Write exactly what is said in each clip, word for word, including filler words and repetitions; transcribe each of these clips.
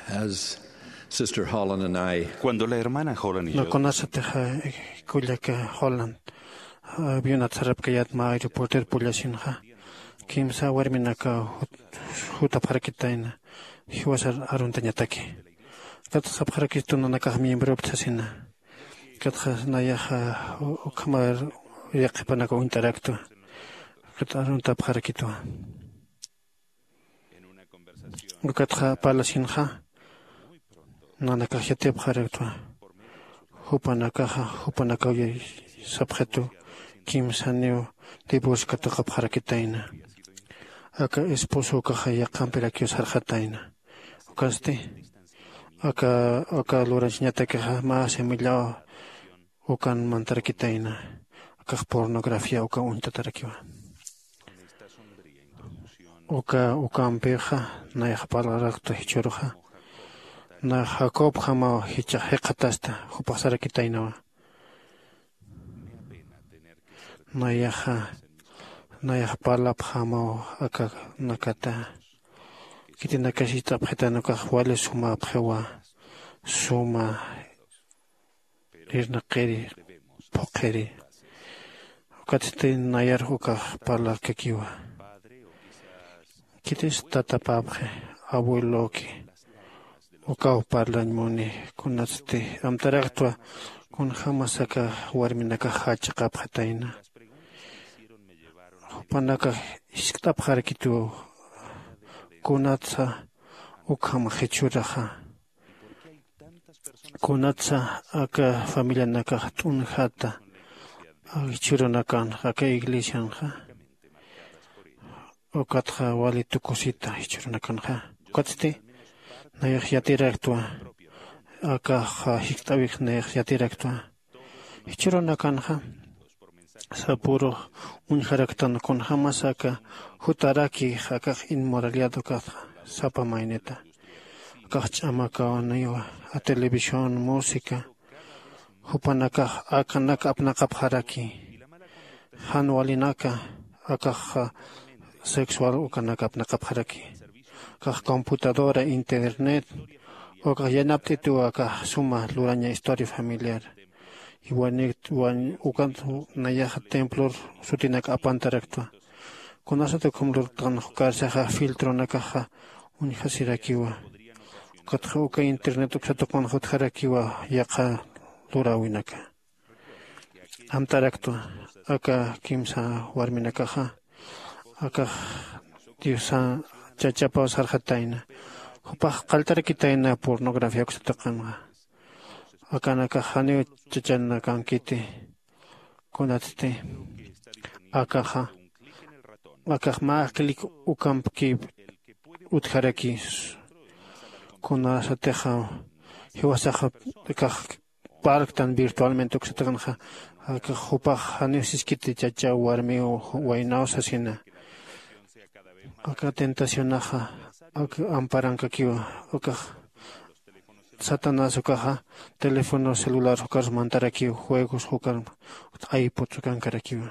As Sister Holland and I Cuando la hermana Holland y No yo conasate kullaka Holland biuna tsarapkayat ma reporter pullasinha kimsa warminaka huta parakitaina hiwasar aruntañataki katja sapharakituna nakah miembro ptasina katja nayaha ukamar yaqipanaka interacto katja arunta parakitwa katja palasinha nanaka yate parakitwa hupanakaha hupanaka sabjeto kimsa neo de buscata parakitaina aka esposo kaha yaqampera kios harjataina okaste aka aka lorajñata kaha ma semilla okan mantarakitaina aka pornografía oka untatarakiwa oka oka ampeja na yaqpalarakta hichoroja na Jacob jama hicha heqatasta hupasarakitaina na yaja na yaqpala jama aka nakata kitina kasita phetana ka wale suma phewa suma irna qeri poqeri katste nayar hoka pala kekiwa kitis tata papre abuelo ki oka parla moni kunatste amtaraktua kun jamasaka warminaka hacha qapkhataina panaka iskta pharkitu kunatsa ukama hechuraja kunatsa aka familia naka tunjata hichurunakan aka iglesia nja okatja wali tukusita hichurunakan ja katste nayaj yatiraktua aka hiktawik nayaj yatiraktua hichurunakan ja sapuro un jaraktan con jamasaka hutaraki haka inmoralidad ka sapa maineta kachama ka naywa a televisión música hupanaka akanaka apnaka pharaki hanwalinaka aka sexual ukanaka apnaka pharaki ka computadora internet oka yanaptitu aka suma luraña historia familiar Igual igual ukan nayaja templor sutinak apantaraktua. Kunasate kumlur tan hukarsaja filtro nakaja unhasirakiwa. Katja uka internet uksato kon hutharakiwa yaqa lurawinaka. Amtaraktua aka kimsa warminakaja aka diosa chachapa sarjataina. Hupaj qaltarakitaina pornografía uksataqanqa. Akanaka haneo chachana kankite kunatste akaja akajma klik ukampki utjaraki kunasateja hiwasaja akaj parktan virtualmente uksataqanja akajupaj haneo siskite chacha warmi wainaosasina aka tentacionaja aka amparankakiwa akaj Satanás ukaja teléfono celular hukar mantaraki juegos hukar iPod ukan karakiwa.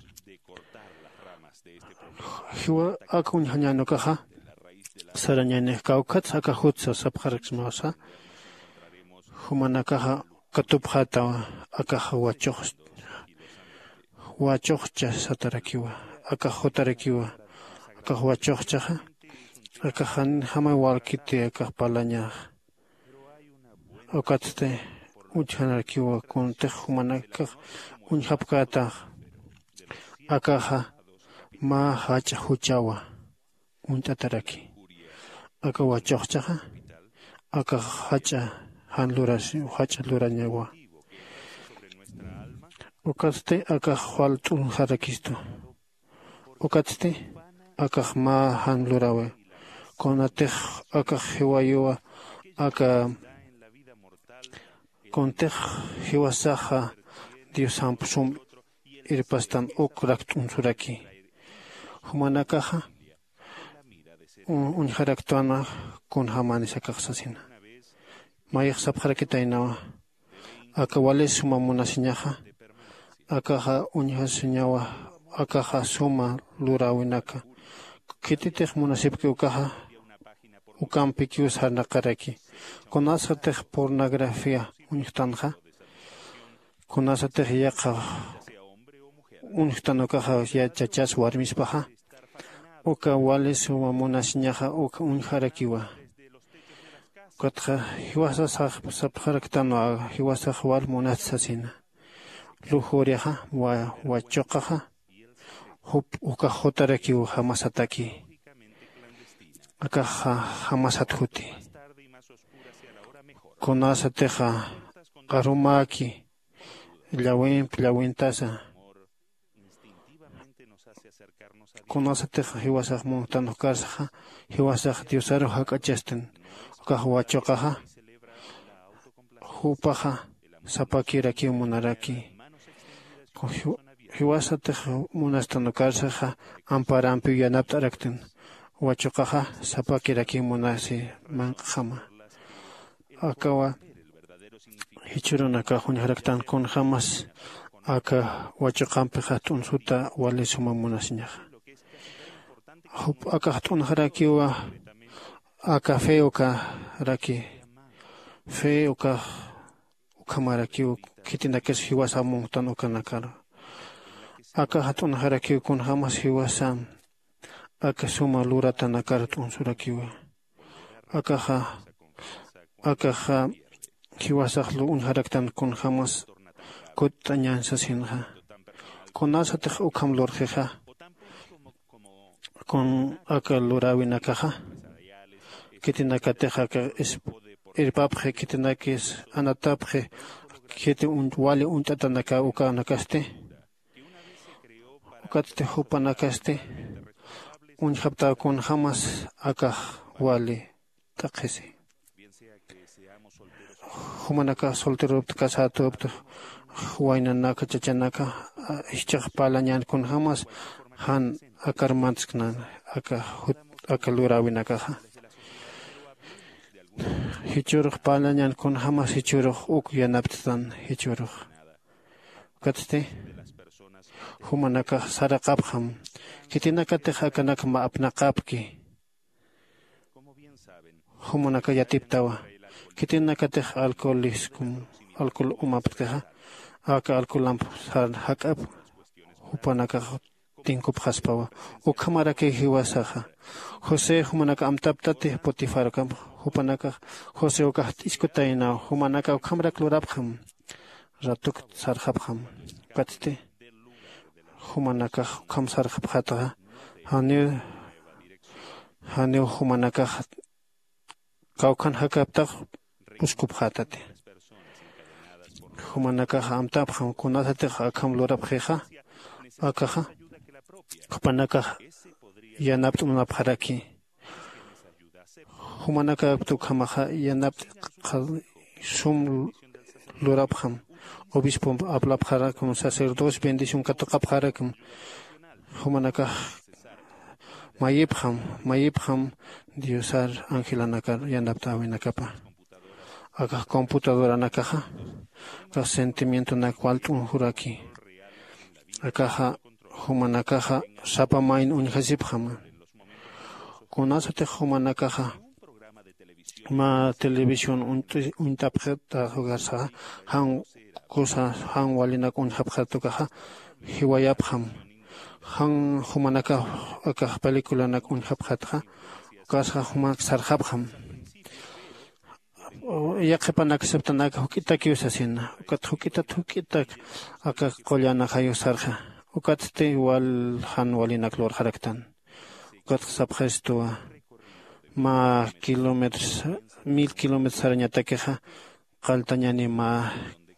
Hiwa akun hanyano kaja saranyane kaukat aka hutsa sabharksmasa humanakaja katubhata akaja wachoch wachochcha satarakiwa aka hotarakiwa aka wachochcha aka han hama walkite aka palaña Okatste uchanarkiwa kun tejumanaka unhapkata akaja ma hacha huchawa untataraki aka wachochcha aka hacha hanlurasi hacha lurañawa Okatste aka hwaltun harakisto Okatste aka ma hanlurawe konatej aka hiwayuwa aka Contej hiwasaja Dios ampsum irpastan okraktun suraki. Humanakaja un jaraktuana con hamanisa kaxasina. Mayaj sabharakitainawa akawales suma munasinyaja akaja unyasinyawa akaja suma lurawinaka. Kititej munasipki ukaja ukampikius harnakaraki. Kunasatej pornografía unhtanja. Kunasatej yaqa unhtanukaja ya chachas warmispaja. Uka walis wa munasñaja uka unjarakiwa. Katja hiwasa sapjaraktano hiwasa wal munatsasina. Lujuriaja wa wachokaja. Hup uka jotarakiwa hamasataki. Aka hamasathuti. Kunasateja arumaki. Llawin llawintasa. Kunasateja hiwasaj montano karsaja. Hiwasaj diosaro hakachestin. Uka huachokaja. Hupaja sapakiraki munaraki. Hiwasatej munastano karsaja. Amparampi yanaptaraktin. Huachokaja sapakiraki munasi manjama. Akawa hichurunaka hunjaraktan kun jamas aka huachokampi hatun suta walisuma munasñaja. Hup aka hatun harakiwa aka feo ka raki feo ka ukamarakiwa kitinakes hiwasa montan ukanakara. Aka hatun harakiwa kun jamas hiwasa aka suma lurata nakaratun surakiwa. Aka ha aka ha hiwasajlu unharaktan kun jamas kutañan sasinja. Kunasatej ukam lorjeja. Con aka lurawinakaja. Kitinakateja ka es irpapje kitinakis anatapje kiti un wali untatanaka uka nakaste. Ukatte hupanakaste. Un hapta con jamas aka wali takesi. Humanaka soltero casado huayna naka chachanaka ichak palañan con jamas han akarmansknan aka aka lurawinaka. Hichuruk palañan con jamas hichuruk uk yanaptan hichuruk. Katste humanaka sarakabham kitinaka tejakanaka ma apnaqapki. Humanaka yatiptawa. Kitinaka tej alcoholiskum alcohol umapteja aka alcoholamp sar hakap hupanaka tinkup haspawa ukamara ke hiwasaja Jose humanaka amtaptate potifarkam hupanaka Jose uka iskutaina humanaka ukamra klurabham ratuk sarhabham katste humanaka ukam sarhabhata hani hani humanaka kaukan hakapta uskup hatate. Humanaka amtap ham kunasate akam lorap heja akaja kupanaka yanapt unapharaki. Humanaka tukamaja yanapt sum lorap ham obispo aplapjara como sacerdotes bendición katokapjara como humanaka mayibham mayibham diosar angelanakar yanapta winakapa. Aka computadora nakaja, ka sentimiento nakwal unjuraki. Akaja humanakaja sapamain unjasipjama. Kunasate humanakaja ma televisión untapjeta jugarsa han cosa han walinak unjapjatukaja hiwayapjam. Han humanaka aka película nak unjapjatja kasja humanak sarjapjam. Yaqipanak septanak hukitaki usasina ukat hukitat hukitak aka qollana hayo sarja ukatte wal han walinak lor haraktan ukat sabgestua ma kilómetros mil kilómetros arañatakeja qaltañani ma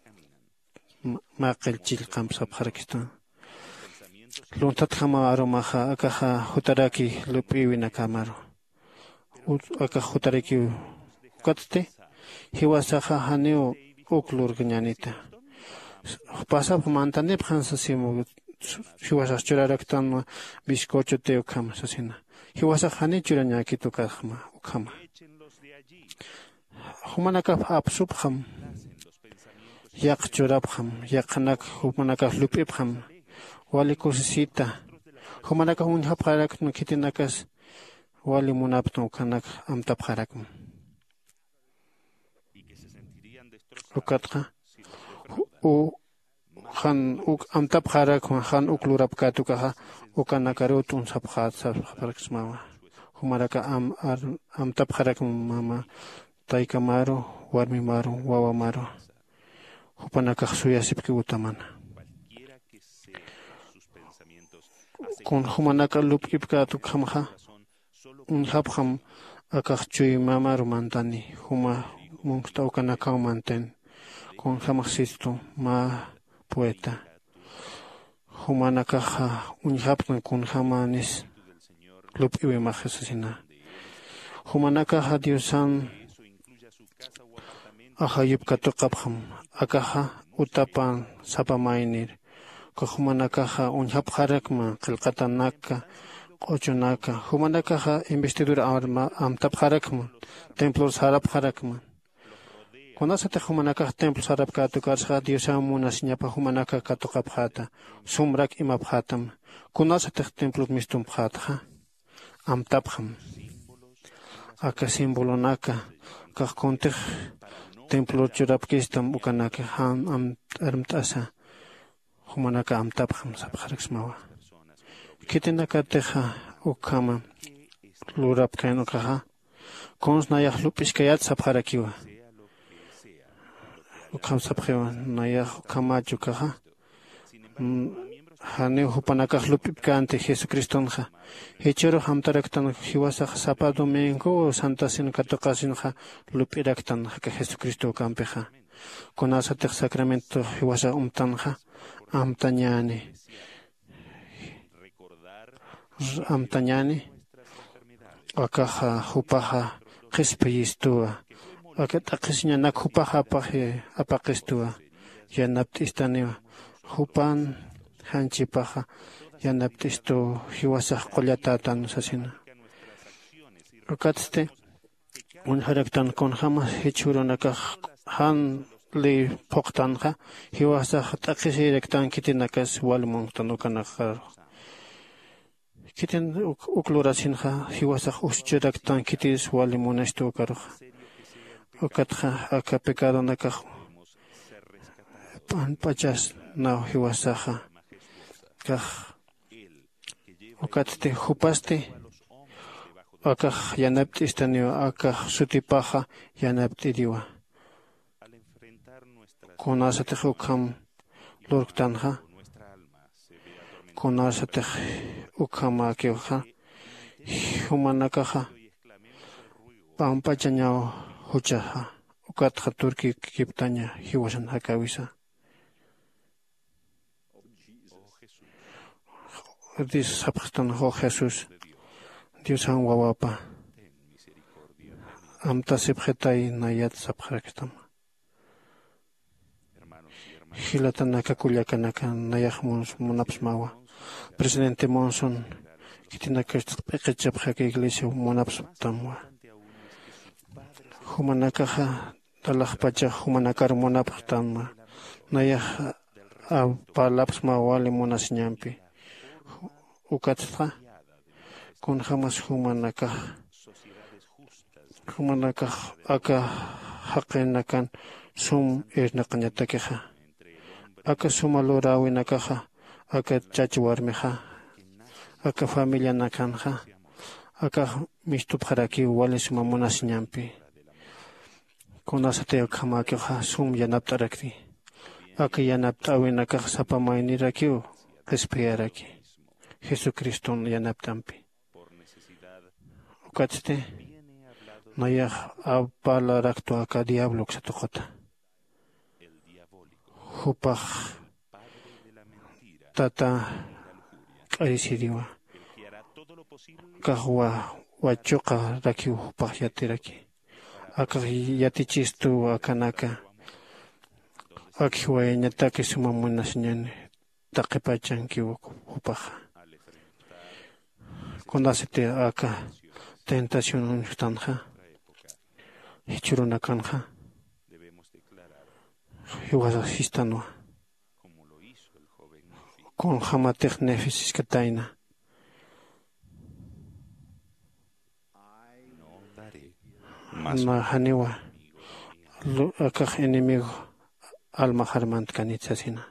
ma qilchil qam sabharakistan luntat jama aromaja akaja hutaraki lupiwina kamaro aka hutaraki ukatte hiwasaja haneo uklur gñanita. Pasap mantanep hansasimo hiwasaj churaraktan bizcocho teo kama sasina. Hiwasaj hani churañaki tukajma ukama. Humanaka apsubham yak churabham yakanak humanaka lupibham wali kusisita. Humanaka unhapharak kitinakas wali munapno kanak amtapharakm. ukatqa u han uk amtap khara kun han uklurap katukaha ukanakaru tun sapkhat sapkhaksmawa humaraka am amtap khara mama taikamaru warmimaru wawamaru hupanaka suyasipki utamana kun humanaka lupkipka tukhamha unhapkham akakchui mamaru mantani huma munkta ukanaka manten con jamaxisto ma poeta humanakaja unhapna con jamanes club iwe majasina humanakaja diosan aja yupkato kapjam akaja utapan sapamainir ko humanakaja unhapjarakma qilqatanaka qochunaka humanakaja investidura amtapjarakma templos harapjarakma Conásate humanaka templos harapka tukarsha diosa munas ñapa humanaka katukapjata sumrak imapjatam conásate templos mistum pjata amtapjam aka simbolonaka kakonte templo churapkistam ukanaka han am armtasa humanaka amtapjam sapjaraksmawa kitinaka teja ukama lurapkan ukaha konsnaya lupiskayat sapjarakiwa Kamsapjewa naya kamachu kaha hane hupanaka lupipkante Jesucristonja hechero hamtaraktan hiwasa sapa domingo santa sin katokasinja lupiraktan ka Jesucristo kampeja konasate sacramento hiwasa umtanja amtañani amtañani akaja hupaja qispeistua Akat akisnya nak hupaha pahe apakistua yanaptistaniwa hupan hanchipaha yanaptisto hiwasah qollatan sasina akatste unharaktan kon hama hechurunaka han li poqtanja hiwasah takisirektan kitinakas walmontan ukanakar kitin uklurasinja hiwasah uschiraktan kitis walimunestu karuja Okatja aka pecado naka pan pachas na hiwasaja kaj okatte hupaste aka yanaptistaniwa aka sutipaja yanaptiriwa konasate hukam lurktanja konasate ukama kyoja humanakaja pampachañao Huchaha, ukatja turki kiptaña hiwasan hakawisa. Dios sapjtan ho Jesús, Dios han wawapa. Amta sepjetay nayat sapjaraktam. Hilatanaka kullakanaka nayah monapsmawa. Presidente Monson, kitinaka pekechapjaka iglesia monapstamwa. Humanakaja talajpacha humanakar monaphtama nayah apalapsma wale monasñampi ukatja con jamás humanakaj humanakaj aka haqenakan sum irnaqañatakeja aka sumaluraawinakaja aka chachiwarmeja aka familia nakanja aka mistupjaraki wale suma monasñampi Konasate kamakyoja sum yanaptarakti. Aka yanaptawinaka sapamainirakiu espiaraki. Jesucristo yanaptampi. Ukatste nayah apalarakto aka diablo ksatokota. Hupaj tata karisiriwa. Kahwa wachoka rakiu hupaj yatiraki. Aka yatichistu akanaka akiwa ñataki sumamunas ñani taqipachan kiwako upaja konasite aka tentación unstanja hichuruna kanja hiwasa histanwa con jamatek nefis kataina na haniwa akaq enemigo alma harmant kanitsasina.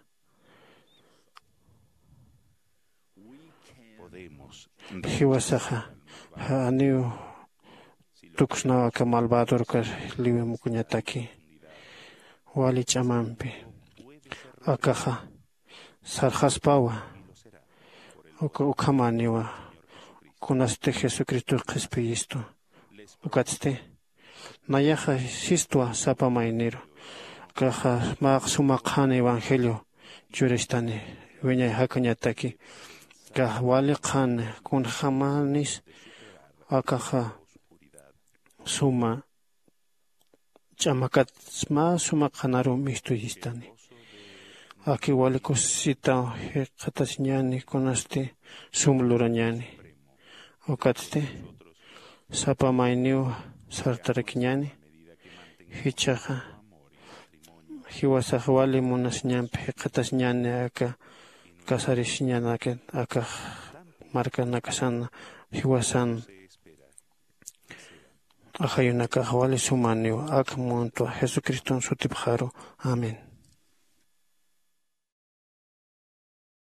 Hiwasaja aniu tuksnawa ka malvador kar liwe mukuñataki wali chamampi akaja sarjaspawa uka ukamaniwa kunaste Jesucristo qespillisto ukatste nayaja sistua sapa mainiro kaja maq sumakhan evangelio churistani wiñay hakañataki ka wali khan kun jamanis akaja suma chamakat ma suma khanaru mistuyistani aki wali kusita qatasñani kunaste sumlurañani ukatste sapa mainio sartarakiñani hichaja hiwasaj wali munasñanpi qatasñani aka kasarishñana aka marca nakasana hiwasan ajayunaka wali sumanio ak monto Jesucristo sutipjaro. Amén.